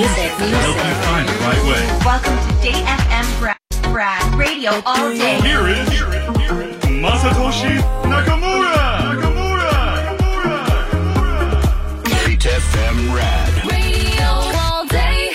Help you find the right way. Welcome to Date FM Brad Radio all day. Here is Masatoshi Nakamura. Date FM Rad. Radio all day.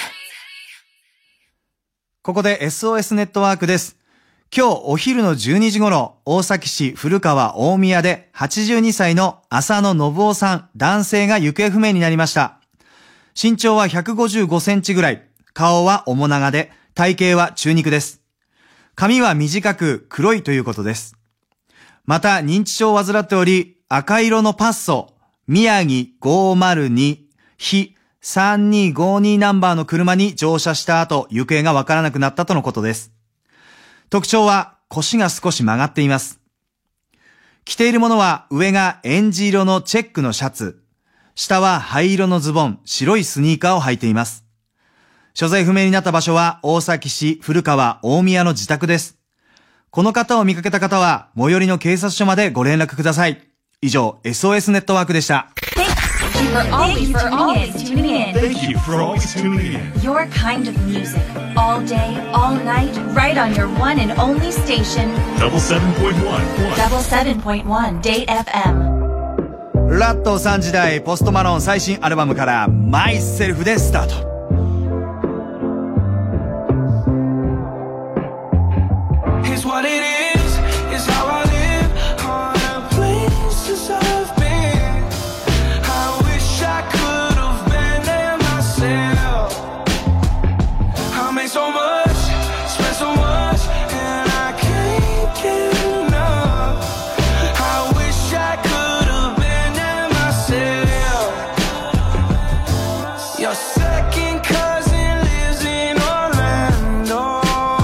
ここで SOS ネットワークです。今日お昼の12時頃、大崎市古川大宮で82歳の浅野信夫さん、男性が行方不明になりました。身長は155センチぐらい、顔は面長で、体型は中肉です。髪は短く黒いということです。また認知症を患っており、赤色のパッソ、宮城502非3252ナンバーの車に乗車した後、行方がわからなくなったとのことです。特徴は腰が少し曲がっています。着ているものは上がエンジ色のチェックのシャツ、下は灰色のズボン、白いスニーカーを履いています。所在不明になった場所は大崎市古川大宮の自宅です。この方を見かけた方は最寄りの警察署までご連絡ください。以上 SOS ネットワークでした。 Thank you for always tuning in. Thank you for always tuning in. Your kind of music. All day, all night, right on your one and only station. 77.1. Date FM. ラット3時台ポストマロン最新アルバムからマイセルフでスタート。 It's what it is, it's how I live on the places I've been. I wish I could have been there myself. I made so much, spent so much, and I can't get enough. I wish I could have been there myself. Your second cousin lives in Orlando.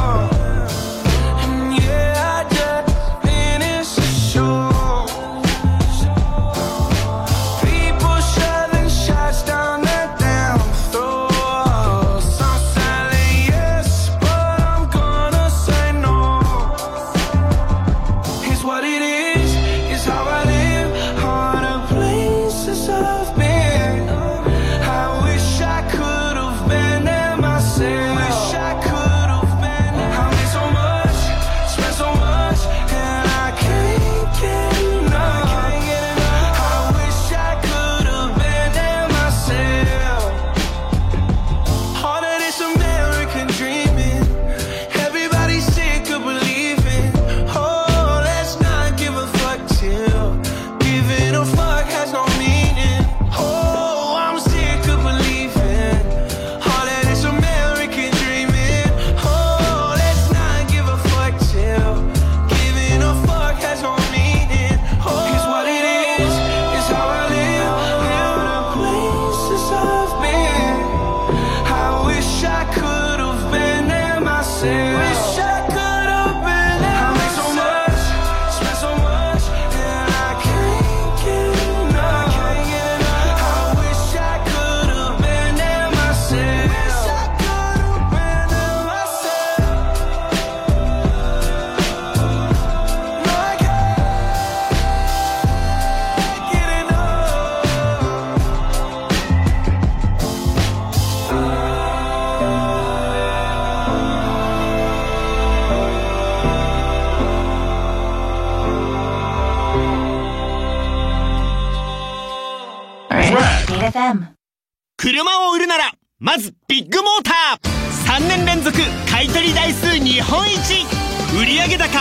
FM。 車を売るならまずビッグモーター。3年連続買取台数日本一、売上高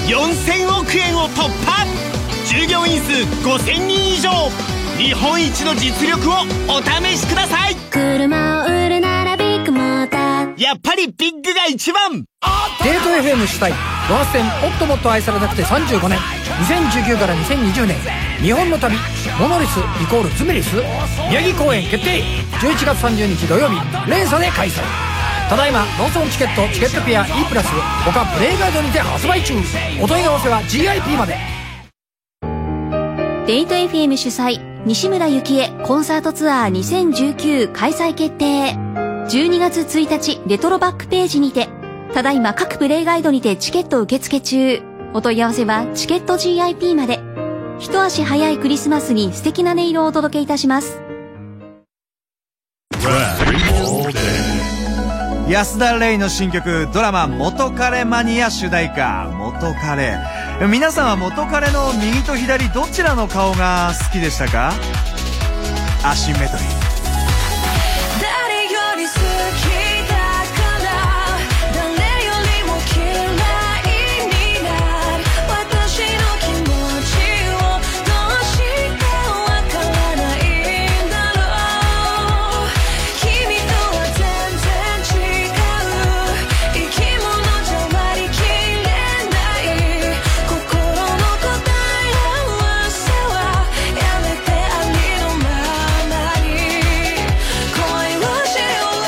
4000億円を突破、従業員数5000人以上、日本一の実力をお試しください。 車を売るならビッグモーター。 やっぱりビッグが一番。 デート FM 主催ドアステンもっともっと愛されなくて35年、2019から2020年日本の旅モノリス=ズメリス宮城公演決定。11月30日土曜日連鎖で開催。ただいまローソンチケット、チケットピア E+他プレイガイドにて発売中。お問い合わせは GIP まで。 デート FM 主催西村幸恵コンサートツアー2019開催決定。12月1日レトロバックページにて、ただいま各プレイガイドにてチケット受付中。お問い合わせはチケット GIP まで。一足早いクリスマスに素敵な音色をお届けいたします。 Rad all day. 安田レイの新曲ドラマ元彼マニア主題歌元彼。皆さんは元彼の右と左どちらの顔が好きでしたか？アシンメトリー。 誰より好きだから誰よりも嫌いになる私の気持ちをどうしてわからないんだろう君とは全然違う生き物じゃ割り切れない心の答え合わせはやめてありのままに恋をしよう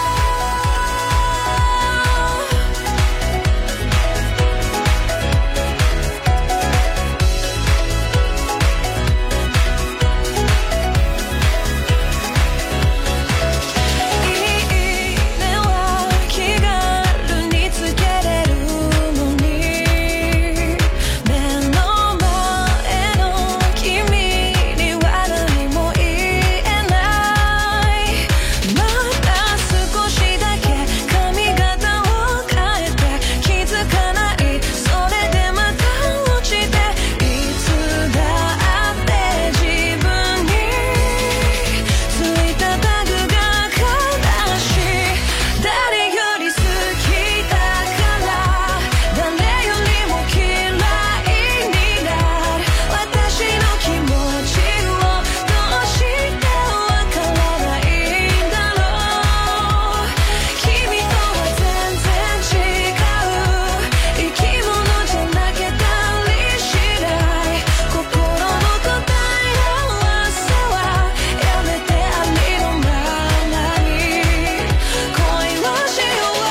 いいねは気軽につけれるのに目の前の君には何も言えないまた少しだけ髪型を変えて気づかないそれでまた落ちていつだって自分についたタグが悲しい誰より好きだから誰よりも嫌いになる私の気持ちをどうしてわからないんだろう君とは全然違う生き物じゃなきゃたりしない心の答え合わせはやめてありのままに恋をしよう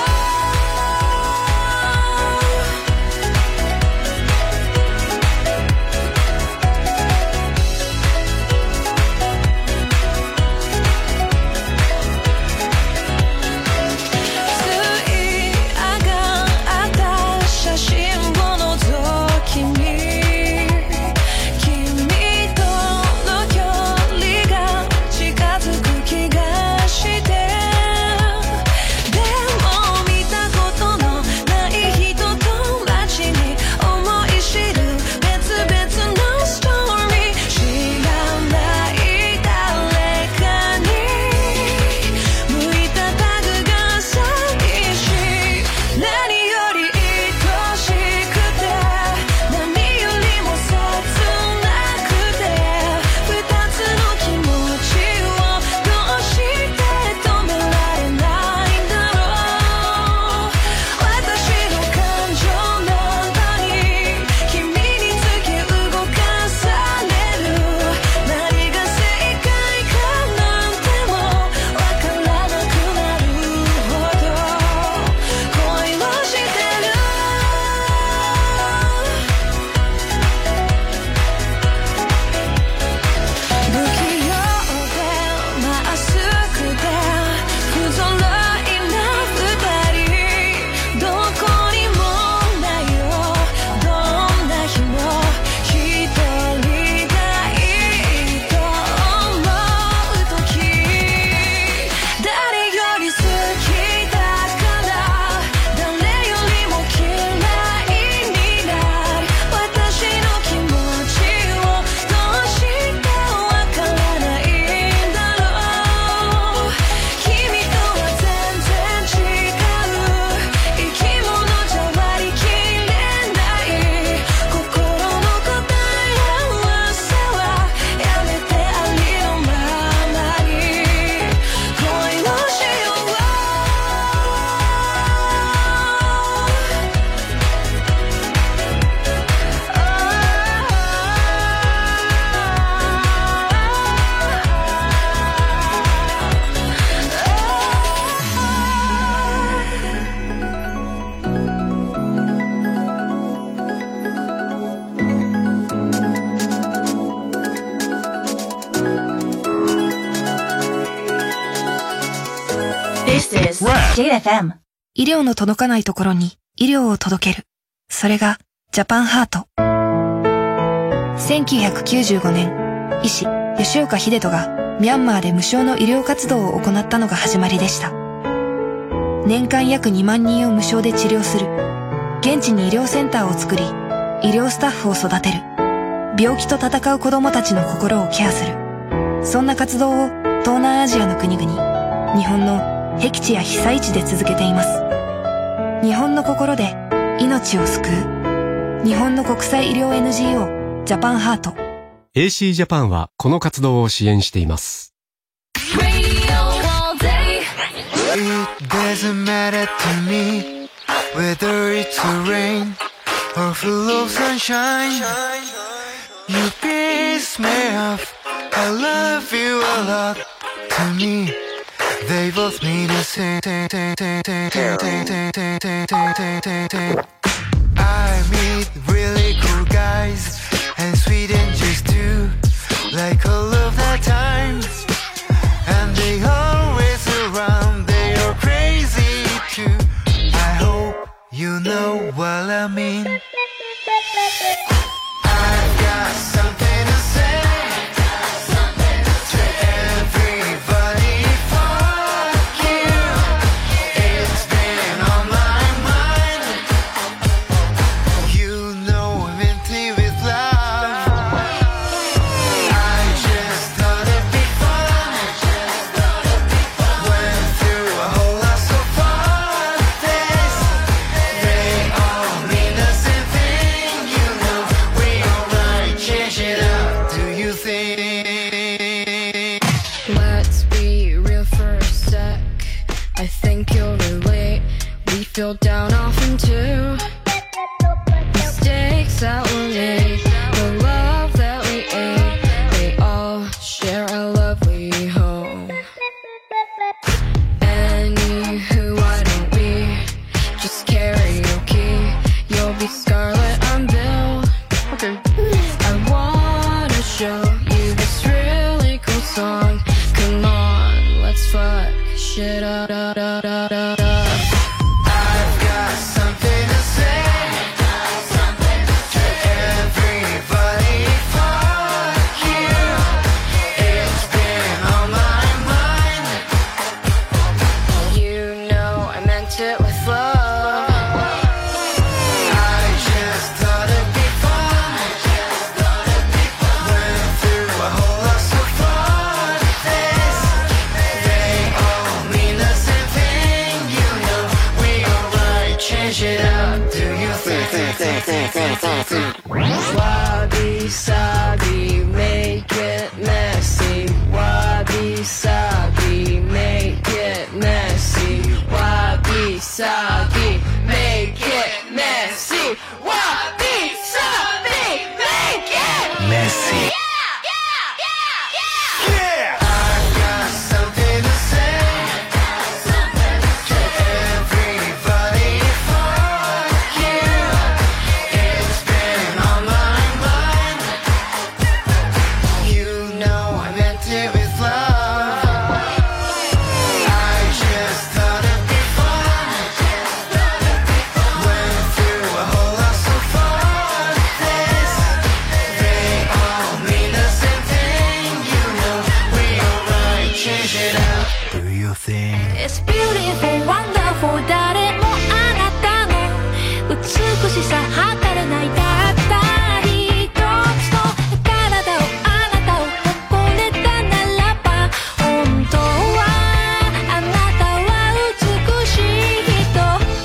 つい上がった写真を覗き見君との距離が近づく気がしてでも見たことのない人と街に思い知る別々のストーリー知らない誰かに向いたタグが寂しい何より愛しくて何よりも切なくて二つの気持ちをどうして止められないんだろう私の感情の中に君につけ動かされる何が正解かなんてもわからなくなるほど恋をしてる不器用でまっすぐで不揃いな二人どこにもないよどんな日も一人がいいと思う時誰より好きだから誰よりも嫌いになる私の気持ちをどうしてわからないんだろう君とは全然違う生き物じゃ割り切れない心の答え合わせはやめてありのままに恋をしよう This is Data FM. 医療の届かないところに医療を届ける。それがジャパンハート。1995年、医師吉岡秀人がミャンマーで無償の医療活動を行ったのが始まりでした。 年間約2万人を無償で治療する。現地に医療センターを作り、医療スタッフを育てる。病気と戦う子供たちの心をケアする。そんな活動を東南アジアの国々、日本の僻地や被災地で続けています。日本の心で命を救う。日本の国際医療 NGO ジャパンハート。 AC ジャパンはこの活動を支援しています。 It doesn't matter to me whether it's a rain or full of sunshine. You piss me off. I love you a lot. To me, they both mean the same. I meet really cool guys and sweet angels too, like all of the time. And they always around. Crazy too. I hope you know what I mean. I've got something to say to everybody. Fuck you. It's been on my mind. You know I'm empty with love. I just thought it'd be fun. Went through a whole lot so far. This, they all mean the same thing. You know we all might change it up. Do you think? Let's be real for a sec. I think you'll relate. We feel down often too. Mistakes that were made, the love that we ate. They all share a lovely home. Anywho, why don't we just karaoke? You'll be Scarlett, I'm Bill. Okay. I wanna show you this really cool song. Come on, let's fuck shit up. I've got something to say to everybody. Fuck you. It's been on my mind. You know I meant it with love. I just thought it'd be fun. Went through a whole lot so far. This, they all mean the same thing. You know we all might change it up. Do you think? Wabi sabi, make it messy. Wabi sabi, make it messy. Wabi sabi, make it messy. Wabi sabi, make it Messy. I've got something to say to everybody. Fuck you. It's been on my mind. You know I meant it with love. I just thought it'd be fun. Went through a whole lot so far. This, they all mean the same thing. You know we all might change it up. Do you think? It's beautiful, wonderful 誰もあなたの美しさ測れないたった一つの体をあなたを誇れたならば本当はあなたは美しい人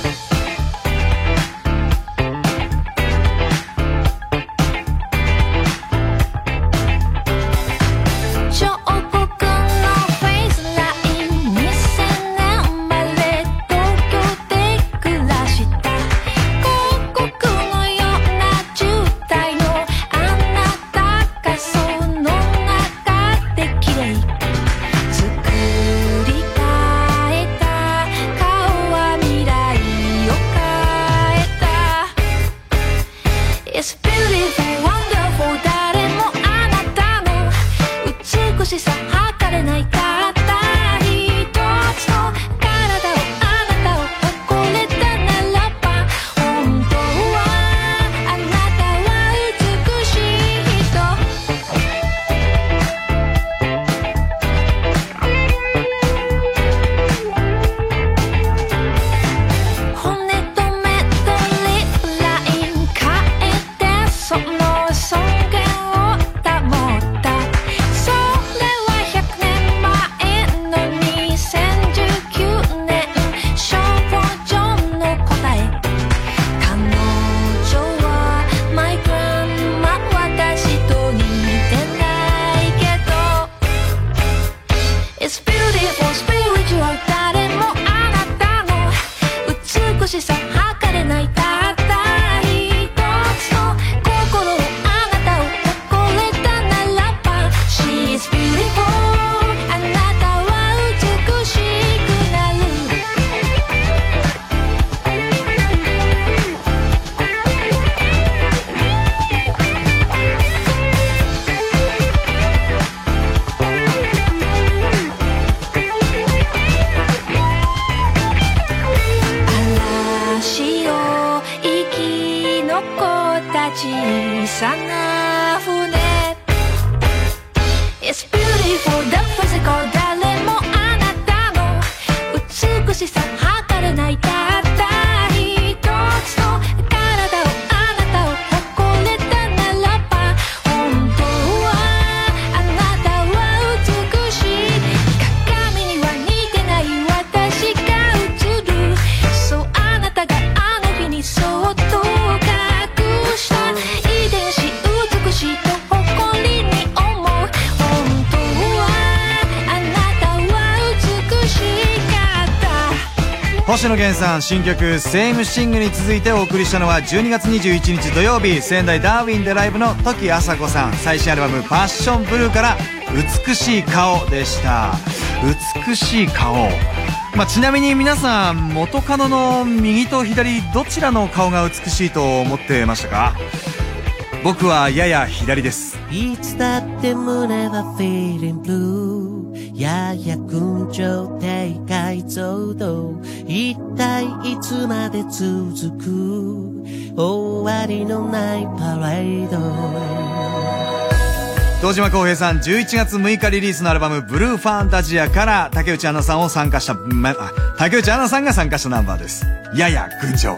彫刻のフェイスライン2000年生まれ東京で暮らした広告のような渋滞のあなたがその中で綺麗作り変えた顔は未来を変えた It's beautiful, wonderful 誰もあなたの美しさ測れないたった一つの体をあなたを誇れたならば本当はあなたは美しい人小さな船 It's beautiful, the physical 誰もあなたの美しさ測れないたった一つの体をあなたを誇れたならば本当はあなたは美しい鏡には似てない私が映るそうあなたがあの日にそっと隠した遺伝子美しいと誇りに思う本当はあなたは美しかった星野源さん新曲セームシングに続いてお送りしたのは12月21日土曜日仙台ダーウィンでライブの時あさこさん最新アルバムパッションブルーから美しい顔でした。美しい顔、ちなみに皆さん元カノの右と左どちらの顔が美しいと思ってましたか？僕はやや左です。 いつだって胸は feeling blue やや群青低解像度一体いつまで続く終わりのないパレード堂島康平さん11月6日リリースのアルバムブルーファンタジアから竹内杏奈さんが参加したナンバーです。やや群青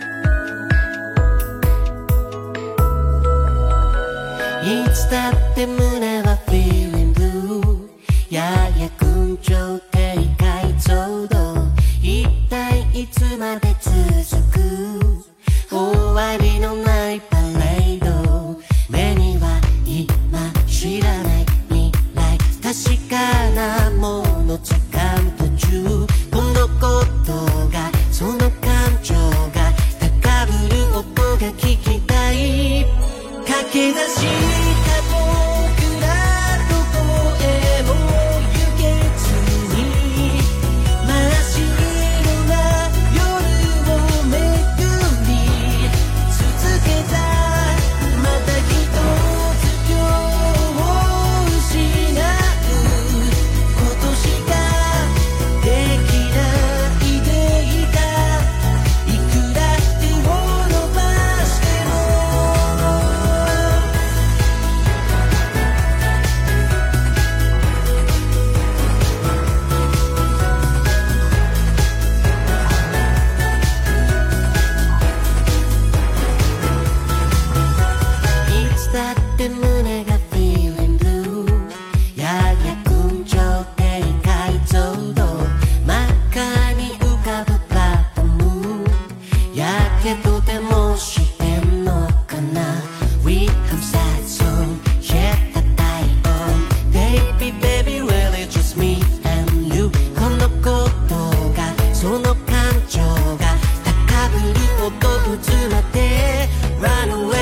いつだって胸は feeling blue やや群青低解像度一体いつまで続く終わりのないパレード目には今知らない未来確かなもの掴む途中このことがその感情が高ぶる音が聞きたい駆け出した僕らどこへも行けずに真っ白な夜を巡り続けたまた一つ今日を失うことしかできないでいたいくら手を伸ばしてもいつだって胸が feeling blue やや群青低解像度真っ赤に浮かぶプラットムやけどでもしてんのかな We have sad song yet the tie on Baby baby really just me and you このことがその感情が高ぶる音ぶつまって Run away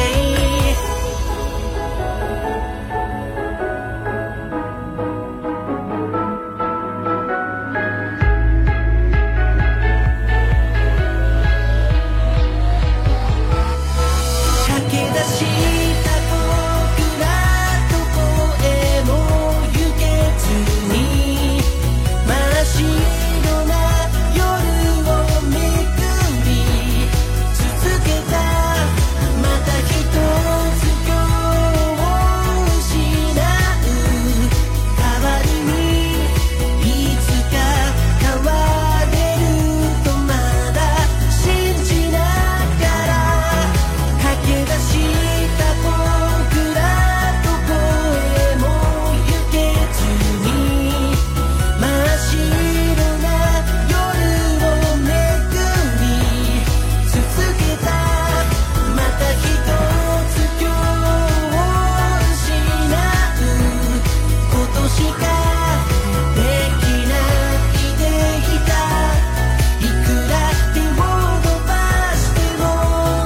駆け出した僕らどこへも行けずに真っ白な夜を巡り続けたまた一つ今日を失う代わりにいつか変われるとまだ信じながら駆け出した僕らどこへも行けずに真っ白な夜を巡り続けたまた一つ今日を失うことしかできないでいたいくら手を伸ばしても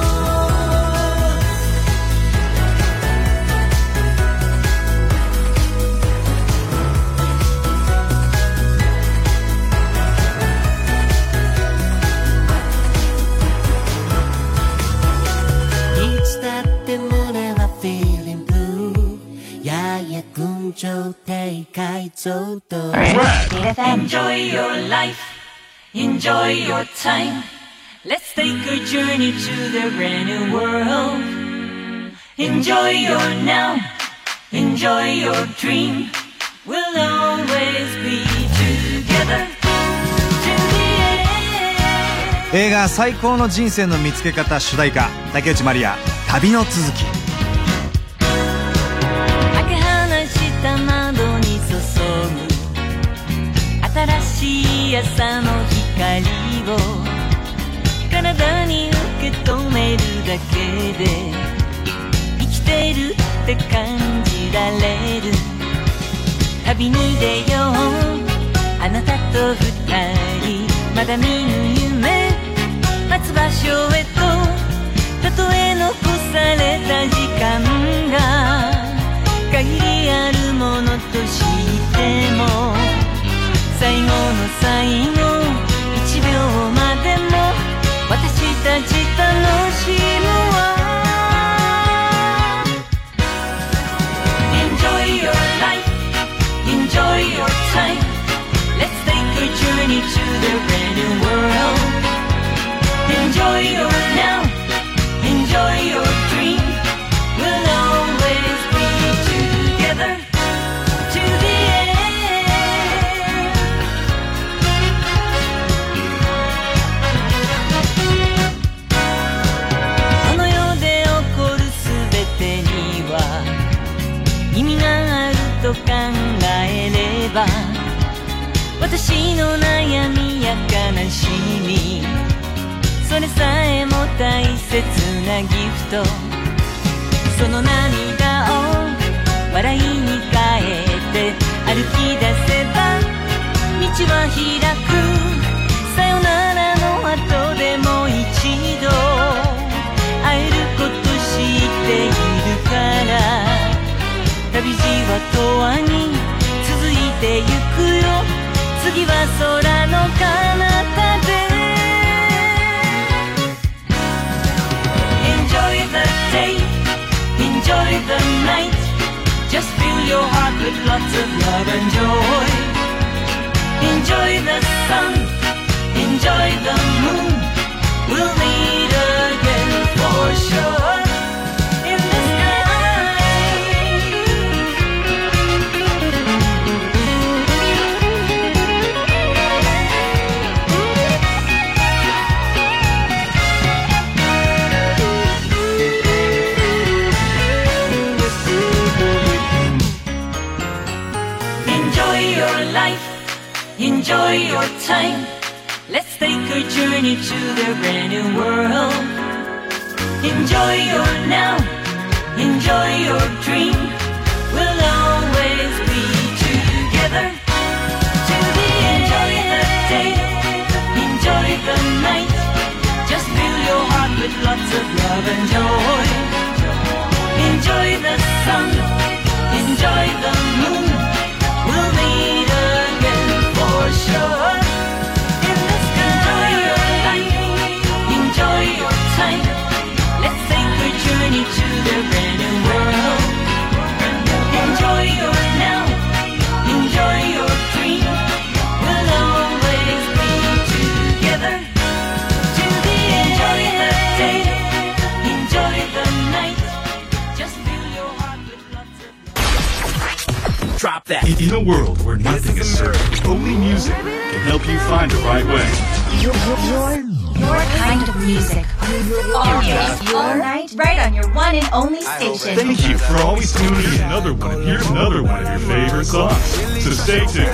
いつだって胸は feeling blue やや群青低解像度 Enjoy your life, enjoy your time. Let's take a journey to the brand new world. Enjoy your now, enjoy your dream. We'll always be together to the end. 映画最高の人生の見つけ方主題歌、竹内まりや、旅の続き。 開け放した窓に注ぐ新しい朝の光を体に受け止めるだけで生きてるって感じられる。旅に出ようあなたと二人、まだ見ぬ夢待つ場所へと、たとえ残された時間が限りあるものとしても、最後の最後1秒までも私たち楽しむわ。 Enjoy your life, enjoy your time. Let's take a journey to the brand new world. Enjoy your now, enjoy your dream. We'll always be together to the end. この世で起こるすべてには意味があると考えれば、私の悩みや悲しみそれさえも大切なギフト、その涙を笑いに変えて歩き出せば道は開く。さよならの後でもう一度会えること知っているから、旅路は永遠に続いてゆくよ。次は空の彼方で Enjoy the day, enjoy the night. Just fill your heart with lots of love and joy. Enjoy the sun, enjoy the moon. We'll meet again for sure in the sky. Enjoy your life, enjoy your time. Let's take a journey to the brand new world. Enjoy your now, enjoy your dream. We'll always be together to the end. Enjoy the day, enjoy the night. Just fill your heart with lots of love and joy. Enjoy the sun, enjoy the moon. We'll meet again for sure. Enjoy your life, enjoy your time. Let's take a journey to the brand new world. Enjoy your now, enjoy your dream. We'll always be together to the end. Enjoy the day, enjoy the night. Just fill your heart with lots of Drop that. In a world where nothing is certain, only music can help you find the right way. Your kind of music. All day, all night, right on your one and only station. Thank you for always tuning in. Another one. Here's another one of your favorite songs. So stay tuned.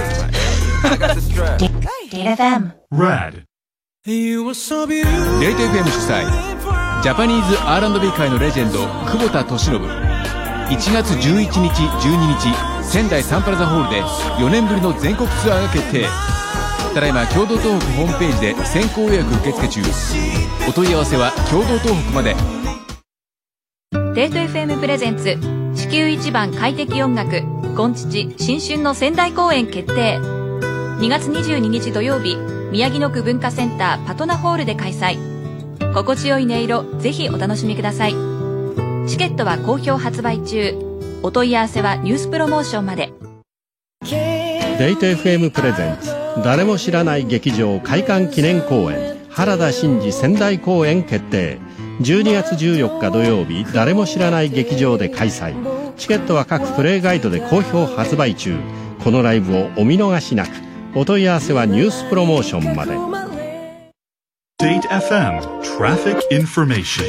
Date FM. Rad. デート FM 主催ジャパニーズ R&B 界のレジェンド久保田利伸、1月11日12日仙台サンプラザホールで4年ぶりの全国ツアーが決定。ただいま共同東北ホームページで先行予約受付中。お問い合わせは共同東北まで。 デート FM プレゼンツ地球一番快適音楽ゴンチチ新春の仙台公演決定。2月22日土曜日、宮城野区文化センターパトナホールで開催。心地よい音色、ぜひお楽しみください。チケットは好評発売中。お問い合わせはニュースプロモーションまで。 デイト FM プレゼンツ誰も知らない劇場開館記念公演原田真二仙台公演決定。 12月14日土曜日、誰も知らない劇場で開催。チケットは各プレイガイドで好評発売中。このライブをお見逃しなく。お問い合わせはニュースプロモーションまで。 Date FM Traffic Information。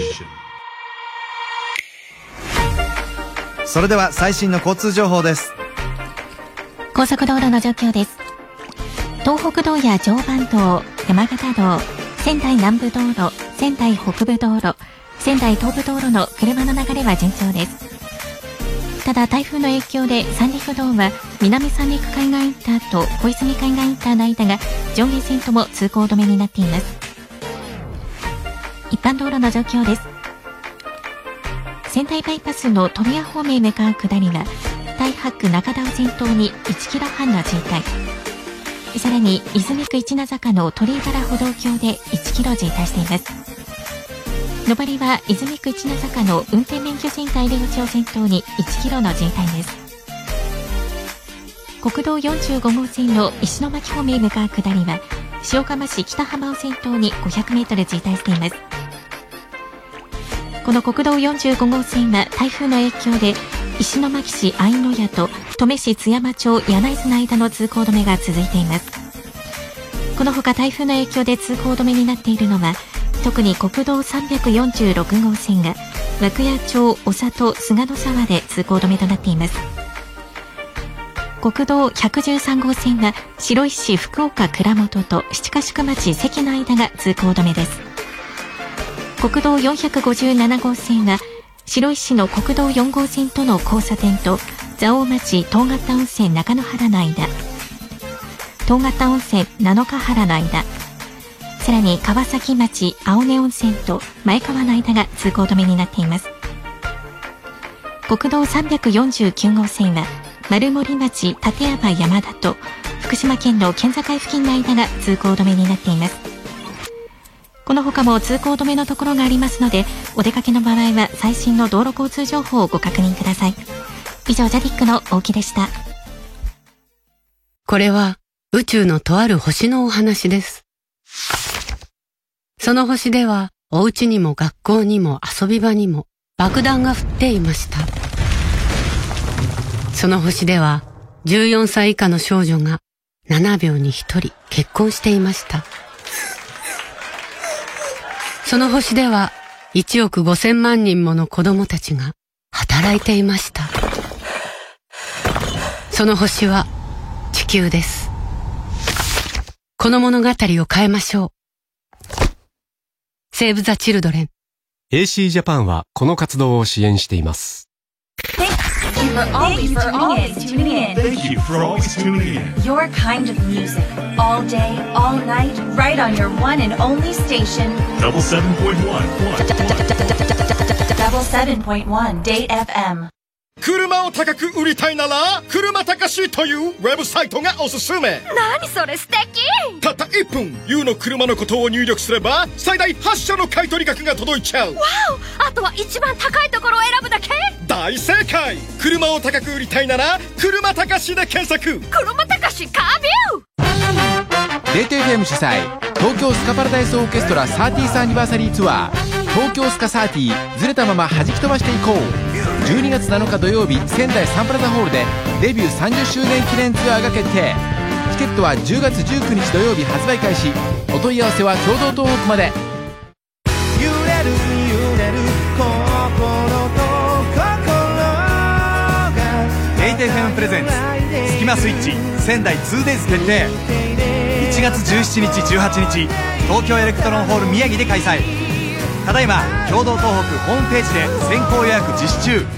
それでは最新の交通情報です。 高速道路の状況です。東北道や常磐道、山形道、仙台南部道路、仙台北部道路、仙台東部道路の車の流れは順調です。ただ台風の影響で三陸道は南三陸海岸インターと小泉海岸インターの間が上下線とも通行止めになっています。一般道路の状況です。仙台バイパスの富谷方面へ向かう下りは太白区中田を先頭に1キロ半の渋滞、さらに泉区一名坂の鳥居原歩道橋で1キロ渋滞しています。上りは泉区一名坂の運転免許センター入り口を先頭に1キロの渋滞です。国道45号線の石巻方面へ向かう下りは塩釜市北浜を先頭に500メートル渋滞しています。この国道45号線は台風の影響で石巻市愛野谷と登米市津山町柳津の間の通行止めが続いています。このほか台風の影響で通行止めになっているのは特に国道346号線が涌谷町お里菅野沢で通行止めとなっています。国道113号線は白石市福岡倉本と七ヶ宿町関の間が通行止めです。国道457号線は白石市の国道4号線との交差点と蔵王町東方温泉中野原の間、東方温泉七日原の間、さらに川崎町青根温泉と前川の間が通行止めになっています。国道349号線は丸森町立山山田と福島県の県境付近の間が通行止めになっています。この他も通行止めのところがありますので、お出かけの場合は最新の道路交通情報をご確認ください。以上、ジャディックの大木でした。 これは宇宙のとある星のお話です。その星ではお家にも学校にも遊び場にも爆弾が降っていました。その星では14歳以下の少女が7秒に1人結婚していました。その星では1億5000万人もの子供たちが働いていました。その星は地球です。この物語を変えましょう。セーブ・ザ・チルドレン。 AC ジャパンはこの活動を支援しています。 Thank you for always tuning in. Thank you for always tuning in. Your kind of music. All day, all night, right on your one and only station. Double 7.1. Double 7.1 Date FM. 車を高く売りたいなら車高しというウェブサイトがおすすめ。 何それ素敵。 たった1分 YOU の車のことを入力すれば最大8社の買い取り額が届いちゃう。 わお、あとは一番高いところを選ぶだけ。 大正解。車を高く売りたいなら車高しで検索。 車高しカービュー。 デート FM 主催東京スカパラダイスオーケストラ 30th アニバーサリーツアー東京スカ30ずれたまま弾き飛ばしていこう。12月7日土曜日仙台サンプラザホールでデビュー30周年記念ツアーが決定。チケットは10月19日土曜日発売開始。お問い合わせは共同東北まで。 揺れる揺れる心と心がデイト FM プレゼンツスキマスイッチ仙台 2days 決定。1月17日18日東京エレクトロンホール宮城で開催。ただいま共同東北ホームページで先行予約実施中。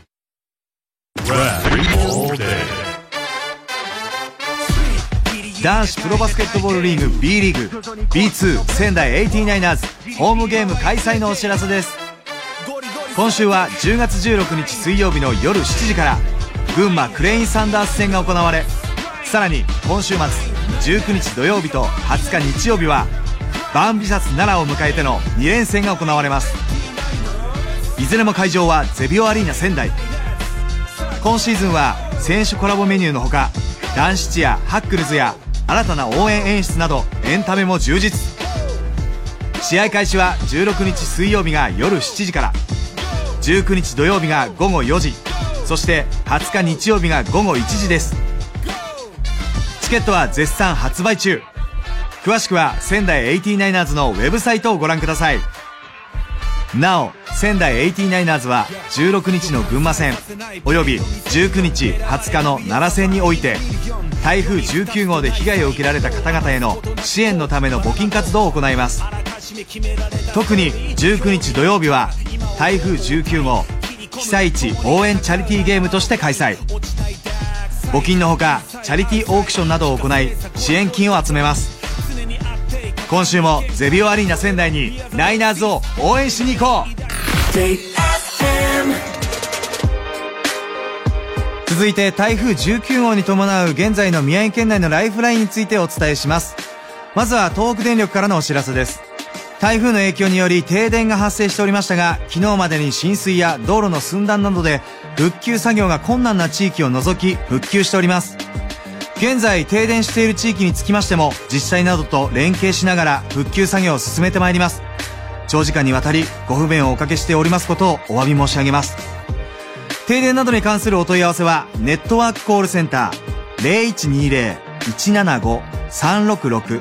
男子プロバスケットボールリーグ B リーグ B2 仙台 89ers ホームゲーム開催のお知らせです。今週は10月16日水曜日の夜7時から群馬クレインサンダース戦が行われ、さらに今週末19日土曜日と20日日曜日はバンビシャス奈良を迎えての2連戦が行われます。いずれも会場はゼビオアリーナ仙台。今シーズンは選手コラボメニューのほか男子チアハックルズや新たな応援演出などエンタメも充実。 試合開始は16日水曜日が夜7時から、19日土曜日が午後4時、そして20日日曜日が午後1時です。チケットは絶賛発売中。詳しくは仙台 89ers のウェブサイトをご覧ください。なお、仙台 89ers は16日の群馬戦および19日20日の奈良戦において、台風19号で被害を受けられた方々への支援のための募金活動を行います。特に19日土曜日は台風19号被災地応援チャリティーゲームとして開催。募金のほかチャリティーオークションなどを行い支援金を集めます。今週もゼビオアリーナ仙台にナイナーズを応援しに行こう。続いて台風19号に伴う現在の宮城県内のライフラインについてお伝えします。まずは東北電力からのお知らせです。台風の影響により停電が発生しておりましたが、昨日までに浸水や道路の寸断などで復旧作業が困難な地域を除き復旧しております。現在停電している地域につきましても自治体などと連携しながら復旧作業を進めてまいります。長時間にわたりご不便をおかけしておりますことをお詫び申し上げます。停電などに関するお問い合わせはネットワークコールセンター 0120-175-366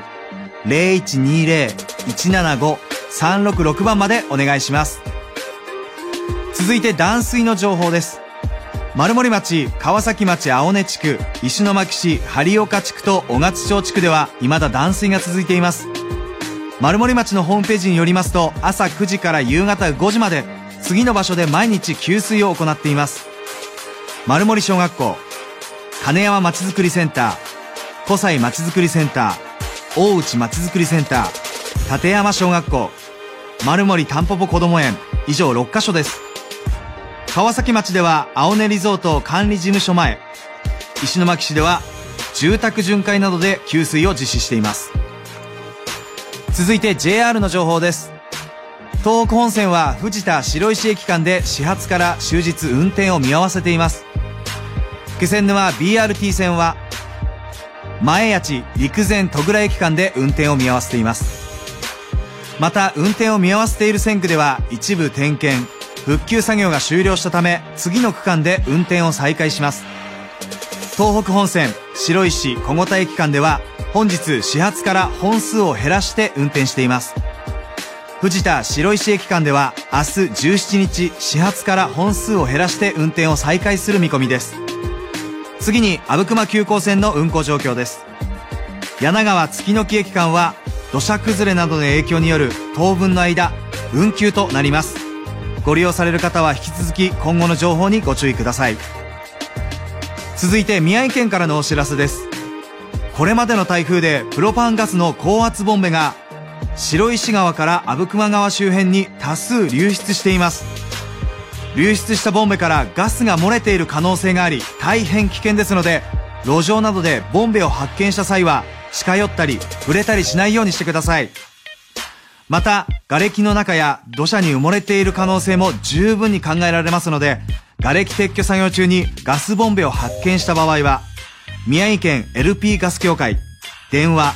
0120-175-366 番までお願いします。続いて断水の情報です。丸森町、川崎町青根地区、石巻市針岡地区と小勝町地区では未だ断水が続いています。丸森町のホームページによりますと、朝9時から夕方5時まで次の場所で毎日給水を行っています。丸森小学校、金山まちづくりセンター、湖西まちづくりセンター、大内まちづくりセンター、立山小学校、丸森たんぽぽこども園、以上6カ所です。川崎町では青根リゾート管理事務所前、石巻市では住宅巡回などで給水を実施しています。続いて JR の情報です。東北本線は藤田白石駅間で始発から終日運転を見合わせています。気仙沼 BRT 線は前谷地陸前戸倉駅間で運転を見合わせています。また運転を見合わせている線区では一部点検復旧作業が終了したため次の区間で運転を再開します。東北本線白石小牛田駅間では本日始発から本数を減らして運転しています。藤田白石駅間では明日17日始発から本数を減らして運転を再開する見込みです。次に阿武隈急行線の運行状況です。柳川月の木駅間は土砂崩れなどの影響による当分の間運休となります。ご利用される方は引き続き今後の情報にご注意ください。続いて宮城県からのお知らせです。これまでの台風でプロパンガスの高圧ボンベが白石川から阿武隈川周辺に多数流出しています。流出したボンベからガスが漏れている可能性があり大変危険ですので、路上などでボンベを発見した際は近寄ったり触れたりしないようにしてください。また瓦礫の中や土砂に埋もれている可能性も十分に考えられますので、瓦礫撤去作業中にガスボンベを発見した場合は宮城県 LP ガス協会電話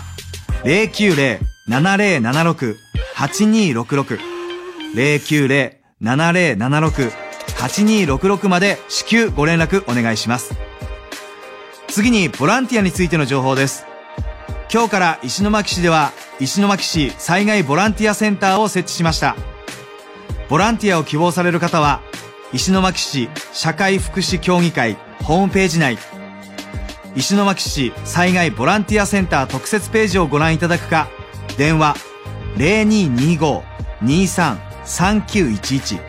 090-7076-8266 090-7076-8266 まで至急ご連絡お願いします。次にボランティアについての情報です。今日から石巻市では石巻市災害ボランティアセンターを設置しました。ボランティアを希望される方は石巻市社会福祉協議会ホームページ内、石巻市災害ボランティアセンター特設ページをご覧いただくか、電話 0225-23-3911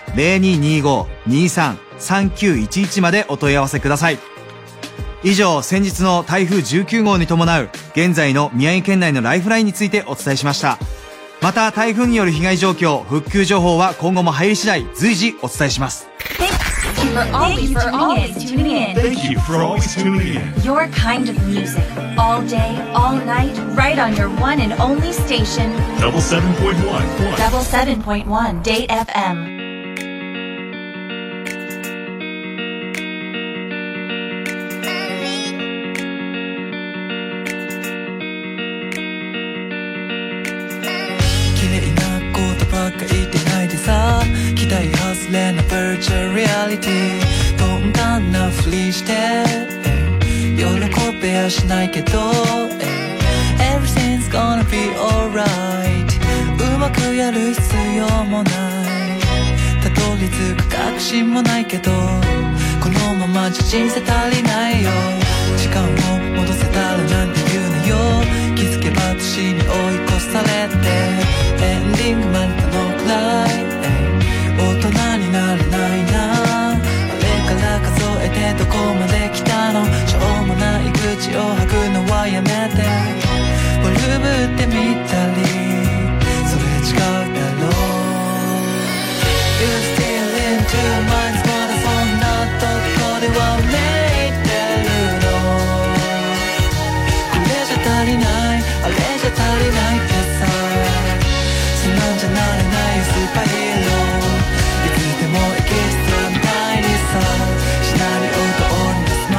0225-23-3911 までお問い合わせください。以上、先日の台風19号に伴う現在の宮城県内のライフラインについてお伝えしました。また台風による被害状況、復旧情報は今後も入り次第随時お伝えします。 Thank you for always tuning in. Thank you for always tuning in. Your kind of music, all day, all night, right on your one and only station. Double 7.1. Double 7.1 Date FM. Getting して喜べやしないけど Everything's gonna be alright うまくやる必要もないたどり着く確信もないけどこのままじゃ人生足りないよ時間を戻せたらなんて言うのよ気づけば年に追い越されてエンディングまでどのくらい大人になれないなあれから数えてどこまで来たのしょうもない口を吐くのはやめてボリュームってみたりそれ違うだろう You still in two minds まだそんなとこではめいてるのこれじゃ足りないあれじゃ足りないってさそんなんじゃなれないよスーパーヒーローいつでもエキストラみたいにさシナリオ通りのスマ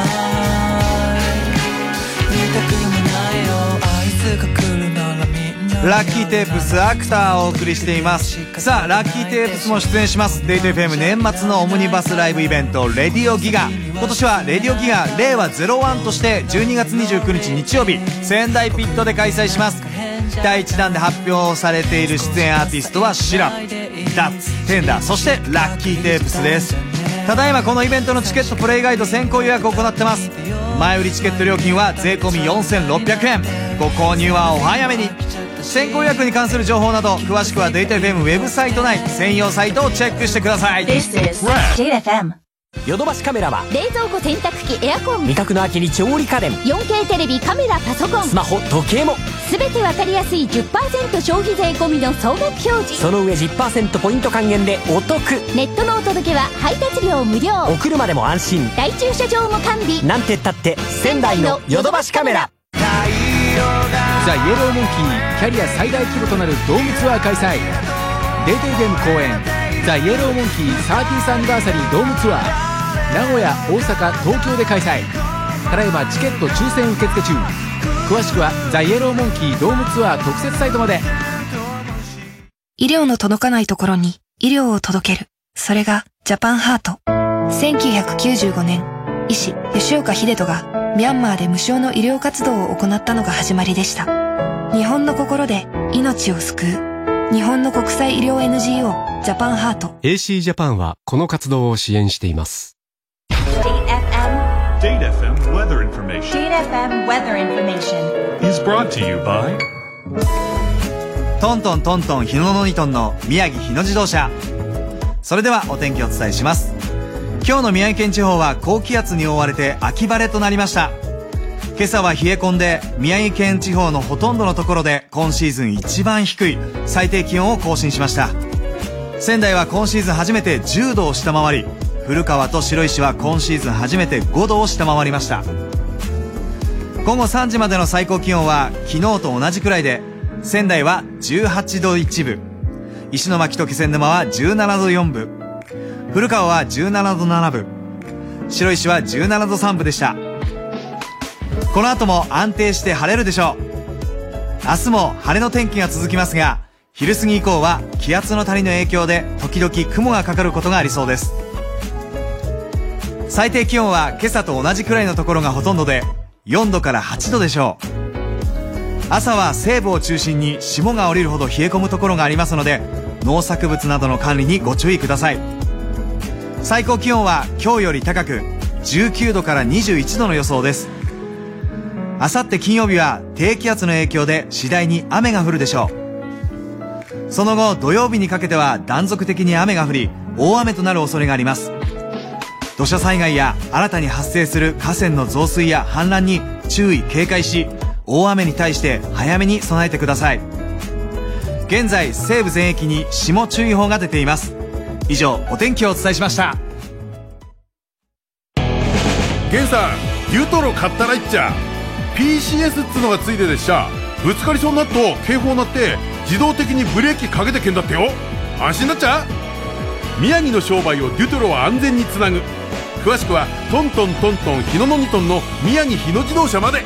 イル見たくもないよあいつが来るならみんなラッキーテープスアクターをお送りしています。さあラッキーテープスも出演しますデイト FM 年末のオムニバスライブイベントレディオギガ。今年はレディオギガ令和01として12月29日日曜日仙台ピットで開催します。第1弾で発表されている出演アーティストはシラップ、ダッツ、テンダー、そしてラッキーテープスです。ただいまこのイベントのチケットプレイガイド先行予約を行ってます。前売りチケット料金は税込み4600円。ご購入はお早めに。先行予約に関する情報など詳しくはデータ FM ウェブサイト内専用サイトをチェックしてください。 This is Data FM。 ヨドバシカメラは冷蔵庫洗濯機エアコン味覚の秋に調理家電 4K テレビカメラパソコンスマホ時計も全てわかりやすい 10% 消費税込みの総額表示その上 10% ポイント還元でお得ネットのお届けは配達料無料お車でも安心大駐車場も完備なんて言ったって仙台のヨドバシカメラザ・イエローモンキーキャリア最大規模となるドームツアー開催デートイベント公演ザ・イエローモンキー30thアニバーサリードームツアー名古屋、大阪、東京で開催。ただいまチケット抽選受付中。詳しくはザ・イエローモンキードームツアー特設サイトまで。 医療の届かないところに医療を届ける。それがジャパンハート。1995年、医師吉岡秀人がミャンマーで無償の医療活動を行ったのが始まりでした。日本の心で命を救う。日本の国際医療 NGO ジャパンハート。 AC ジャパンはこの活動を支援しています。 Date FM weather information. Date FM weather information is brought to you by トントントントン日野の2トンの宮城日野自動車。それではお天気をお伝えします。今日の宮城県地方は高気圧に覆われて秋晴れとなりました。今朝は冷え込んで宮城県地方のほとんどのところで今シーズン一番低い最低気温を更新しました。仙台は今シーズン初めて10度を下回り、古川と白石は今シーズン初めて5度を下回りました。午後3時までの最高気温は昨日と同じくらいで、仙台は18度1分、石巻と気仙沼は17度4分、古川は17度7分、白石は17度3分でした。この後も安定して晴れるでしょう。明日も晴れの天気が続きますが、昼過ぎ以降は気圧の谷の影響で時々雲がかかることがありそうです。最低気温は今朝と同じくらいのところがほとんどで4度から8度でしょう。朝は西部を中心に霜が降りるほど冷え込むところがありますので、農作物などの管理にご注意ください。最高気温は今日より高く19度から21度の予想です。あさって金曜日は低気圧の影響で次第に雨が降るでしょう。その後土曜日にかけては断続的に雨が降り、大雨となる恐れがあります。土砂災害や新たに発生する河川の増水や氾濫に注意警戒し、大雨に対して早めに備えてください。現在西部全域に霜注意報が出ています。以上お天気をお伝えしました。 ゲンさん、牛トロ買ったらいっちゃ PCS っつのがついてでっしゃ。ぶつかりそうになっと警報鳴って自動的にブレーキかけてけんだってよ。安心だっちゃ。宮城の商売をデュトロは安全につなぐ。詳しくはトントントントン日野の2トンの宮城日野自動車まで。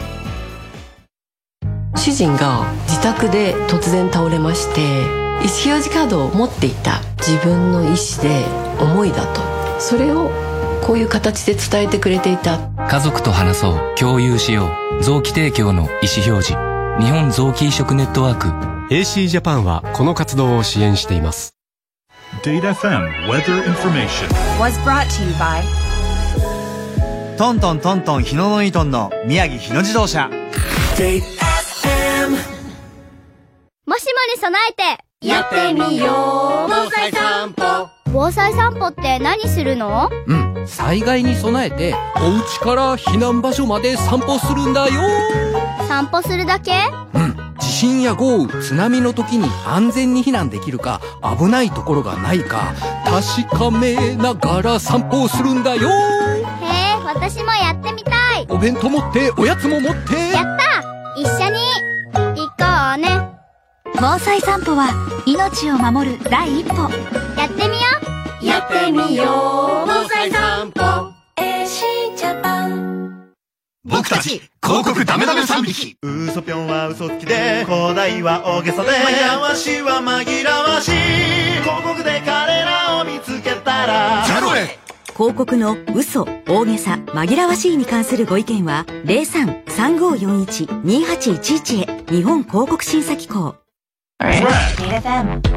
主人が自宅で突然倒れまして、意思表示カードを持っていた。自分の意思で思いだと、それをこういう形で伝えてくれていた。 家族と話そう、共有しよう。臓器提供の意思表示。日本臓器移植ネットワーク。 AC ジャパンはこの活動を支援しています。 Date FM weather information Was brought to you by トントントントン日野のイトンの宮城日野自動車。 Date FM もしもに備えてやってみよう防災散歩。 防災散歩って何するの？ 災害に備えてお家から避難場所まで散歩するんだよ。 散歩するだけ？ 地震や豪雨、津波の時に安全に避難できるか、危ないところがないか確かめながら散歩をするんだよ。 へえ、私もやってみたい。 お弁当持っておやつも持って。 やった、一緒に行こうね。 防災散歩は命を守る第一歩。 やってみよう。 やってみよう防災散歩。 AC ジャパン。 僕たち広告ダメダメ3匹。 嘘ぴょんは嘘つきで、古代は大げさで、紛らわしは紛らわしい。広告で彼らを見つけたらゼロへ。 広告の嘘、大げさ、紛らわしいに関するご意見は 03-3541-2811 へ。日本広告審査機構。 Date FM